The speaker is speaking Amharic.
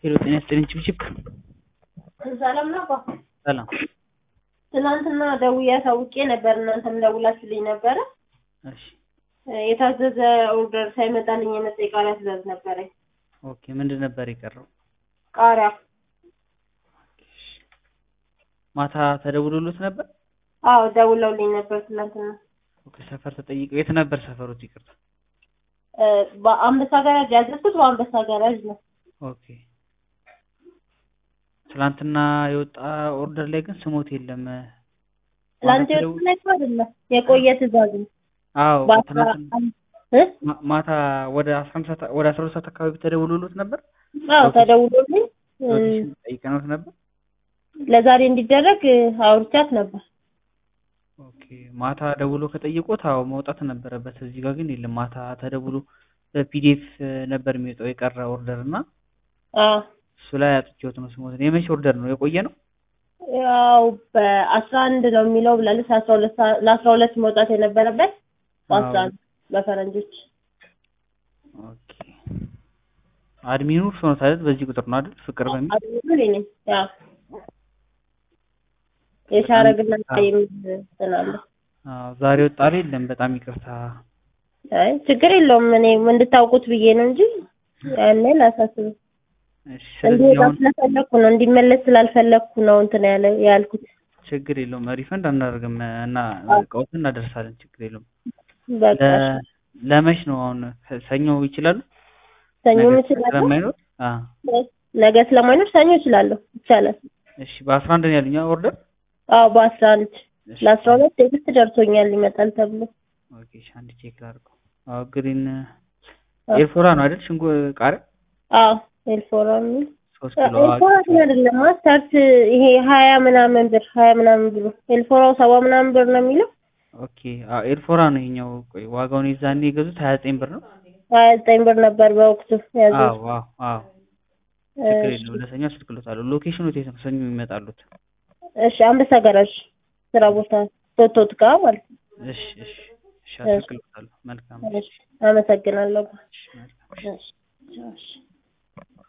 ሄሎ ጤና ይስጥልኝ ችብችብ ሰላም ነው አባ። ሰላም። ትናንትና ደውዬ አሳውቄ ነበር እናንተም ደውላችሁልኝ ነበረ። እሺ የታዘዘ ኦርደር ሳይመጣልኝ የመጣ የቃሪያ ትእዛዝ ነበረኝ። ኦኬ ምንድን ነበር የቀረው? ቃሪያ ማታ ተደውሎልዎት ነበር? አዎ ደውለውልኝ ነበር ትናንትና። ኦኬ ሰፈር ተጠይቀው የት ነበር ሰፈሩት? ይቅርታ በአንበሳ ጋራጅ ያዘዝኩት በአንበሳ ጋራጅ ነው። ኦኬ ትናንትና የወጣ ኦርደር ላይ ግን ስሞት የለም። ትናንት የወጣ ላይ አይደለም የቆየ ትእዛዝ ነው። አዎ ትናንትና ማታ ወደ 12 ሰዓት አካባቢ ተደውሎልዎት ነበር? አዎ ተደውሎልኝ ጠይቀነዎት ነበር? ለዛሬ እንዲደረግ አውርቻት ነበር። ኦኬ ማታ ደውሎ ከጠየቁት አዎ መውጣት ነበረበት። እዚህ ጋር ግን የለም። ማታ ተደውሎ በፒዲኤፍ ነበር የሚወጣው የቀረ ኦርደር እና እሱ ላይ አጥቼዎት ነው ስሞት። የመቼ ኦርደር ነው? የቆየ ነው? ያው በ11 ነው የሚለው ብላለች። 12 ለ12 መውጣት የነበረበት በ11 በፈረንጆች። ኦኬ አድሚኑ እርሶ ነው ታዲያ? በዚህ ቁጥር ነው አይደል? ፍቅር በሚል አድሚኑ እኔ ነኝ። ያው የሻረግና የሚል ተናለ። ዛሬ ወጣ አይደለም። በጣም ይቅርታ። አይ ችግር የለውም። እኔ እንድታውቁት ብዬ ነው እንጂ ያኔ ላሳስብ። እሺ ስለዚህ አሁን ስለፈለኩ ነው እንዲመለስ ስላልፈለኩ ነው እንትን ያልኩት። ችግር የለውም። ሪፈንድ አናደርግም እና እቃዎችን እናደርሳለን። ችግር የለውም። በቃ ለመች ነው አሁን? ሰኞ ይችላሉ? ሰኞ ይችላል ስለማይኖር ነገ ስለማይኖር ሰኞ ይችላል። ይቻላል። እሺ በ11 ነው ያሉኝ ኦርደር? አዎ በ11 ለ12 ቴክስት ደርሶኛል ይመጣል ተብሎ። ኦኬ አንድ ቼክ ላድርገው። አዎ ግሪን ኤልፎራ ነው አይደል? ሽንጎ ቃሪያ? አዎ ኤልፎራ ነው። 3 ኪሎ ኤልፎራ አይደለም ስታርት ይሄ 20 ምናምን ብር ኤልፎራው 70 ምናምን ብር ነው የሚለው። ኦኬ ኤልፎራ ነው ይሄኛው። ቆይ ዋጋውን ይዛኔ የገዙት 29 ብር ነው? 29 ብር ነበር በወቅቱ ያዘው። አዎ ችግር የለውም። ለሰኞ አስልክሎታለሁ። ሎኬሽኑ የት ነው? ሰኞ ይመጣሉት? እሺ አንበሳ ጋራጅ ስራ ቦታ ቶቶት ጋር ማለት ነው። እሺ አስልክሎታለሁ። መልካም። አመሰግናለሁ። እሺ